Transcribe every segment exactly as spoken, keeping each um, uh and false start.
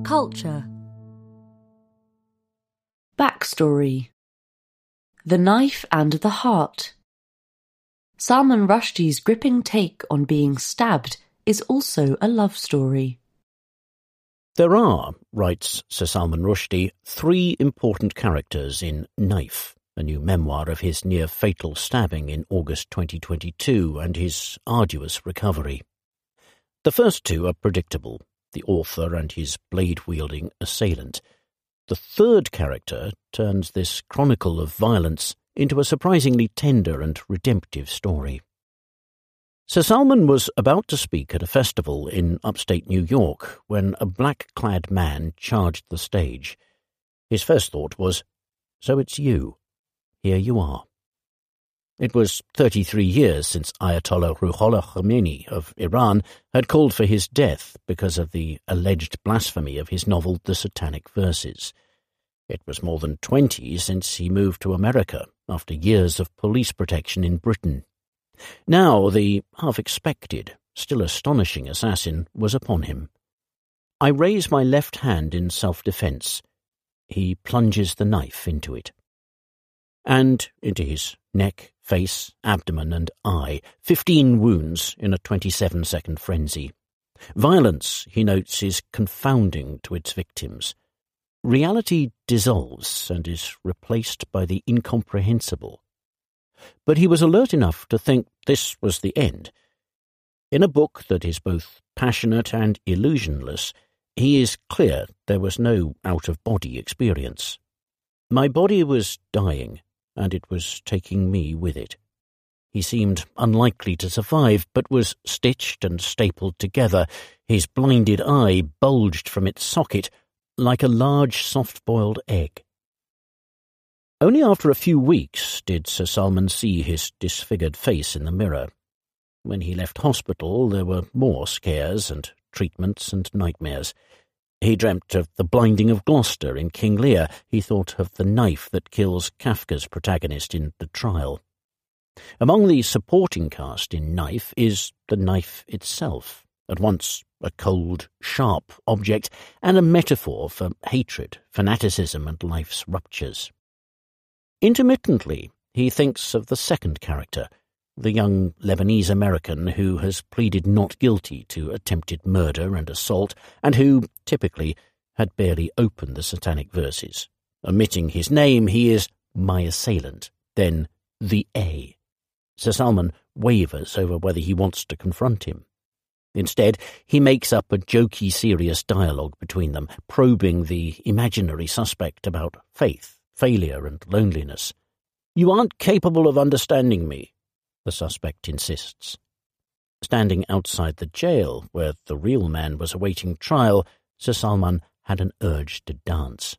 Culture. Backstory. The Knife and the Heart. Salman Rushdie's gripping take on being stabbed is also a love story. There are, writes Sir Salman Rushdie, three important characters in Knife, a new memoir of his near-fatal stabbing in August twenty twenty-two and his arduous recovery. The first two are predictable, the author and his blade-wielding assailant. The third character turns this chronicle of violence into a surprisingly tender and redemptive story. Sir Salman was about to speak at a festival in upstate New York when a black-clad man charged the stage. His first thought was, "So it's you. Here you are." It was thirty-three years since Ayatollah Ruhollah Khomeini of Iran had called for his death because of the alleged blasphemy of his novel The Satanic Verses. It was more than twenty since he moved to America after years of police protection in Britain. Now the half-expected, still astonishing assassin was upon him. I raise my left hand in self-defence. He plunges the knife into it. And into his neck, face, abdomen and eye, fifteen wounds in a twenty-seven-second frenzy. Violence, he notes, is confounding to its victims. Reality dissolves and is replaced by the incomprehensible. But he was alert enough to think this was the end. In a book that is both passionate and illusionless, he is clear there was no out-of-body experience. My body was dying, and it was taking me with it. He seemed unlikely to survive, but was stitched and stapled together. His blinded eye bulged from its socket like a large soft-boiled egg. Only after a few weeks did Sir Salman see his disfigured face in the mirror. When he left hospital, there were more scares and treatments and nightmares. He dreamt of the blinding of Gloucester in King Lear. He thought of the knife that kills Kafka's protagonist in The Trial. Among the supporting cast in Knife is the knife itself, at once a cold, sharp object and a metaphor for hatred, fanaticism and life's ruptures. Intermittently, he thinks of the second character, the young Lebanese-American who has pleaded not guilty to attempted murder and assault, and who, typically, had barely opened the Satanic Verses. Omitting his name, he is my assailant, then the A. Sir Salman wavers over whether he wants to confront him. Instead, he makes up a jokey, serious dialogue between them, probing the imaginary suspect about faith, failure and loneliness. "You aren't capable of understanding me," the suspect insists. Standing outside the jail, where the real man was awaiting trial, Sir Salman had an urge to dance.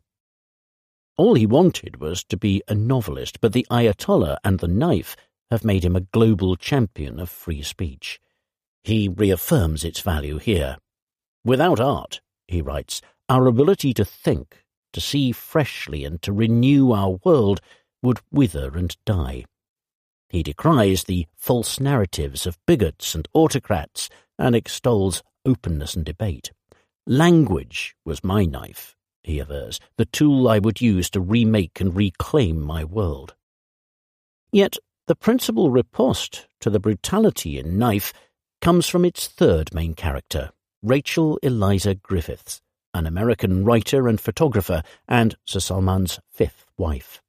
All he wanted was to be a novelist, but the Ayatollah and the knife have made him a global champion of free speech. He reaffirms its value here. "Without art," he writes, "our ability to think, to see freshly and to renew our world would wither and die." He decries the false narratives of bigots and autocrats and extols openness and debate. "Language was my knife," he avers, "the tool I would use to remake and reclaim my world." Yet the principal riposte to the brutality in Knife comes from its third main character, Rachel Eliza Griffiths, an American writer and photographer, and Sir Salman's fifth wife.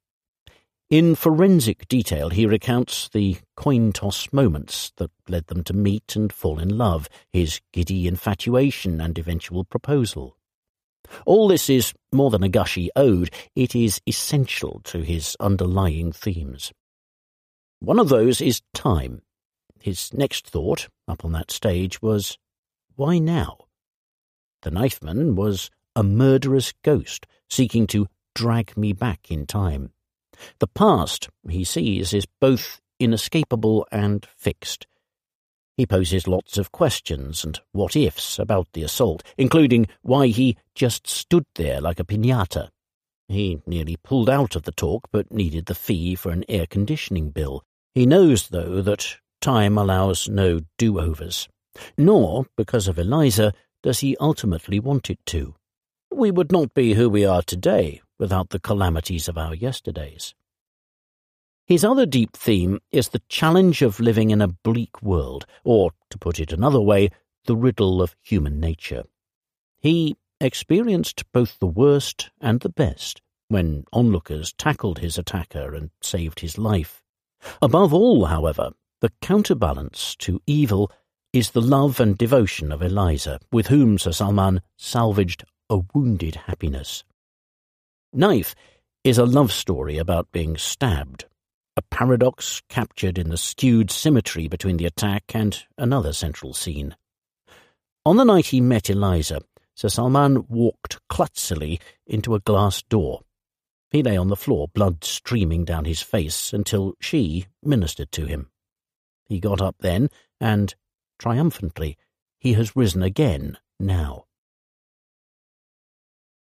In forensic detail, he recounts the coin-toss moments that led them to meet and fall in love, his giddy infatuation and eventual proposal. All this is more than a gushy ode, it is essential to his underlying themes. One of those is time. His next thought, up on that stage, was, why now? The knifeman was a murderous ghost seeking to drag me back in time. The past, he sees, is both inescapable and fixed. He poses lots of questions and what-ifs about the assault, including why he just stood there like a piñata. He nearly pulled out of the talk but needed the fee for an air-conditioning bill. He knows, though, that time allows no do-overs. Nor, because of Eliza, does he ultimately want it to. we would not be who we are today without the calamities of our yesterdays. His other deep theme is the challenge of living in a bleak world, or, to put it another way, the riddle of human nature. He experienced both the worst and the best when onlookers tackled his attacker and saved his life. Above all, however, the counterbalance to evil is the love and devotion of Eliza, with whom Sir Salman salvaged a wounded happiness. Knife is a love story about being stabbed, a paradox captured in the skewed symmetry between the attack and another central scene. On the night he met Eliza, Sir Salman walked clumsily into a glass door. He lay on the floor, blood streaming down his face, until she ministered to him. He got up then, and, triumphantly, he has risen again now.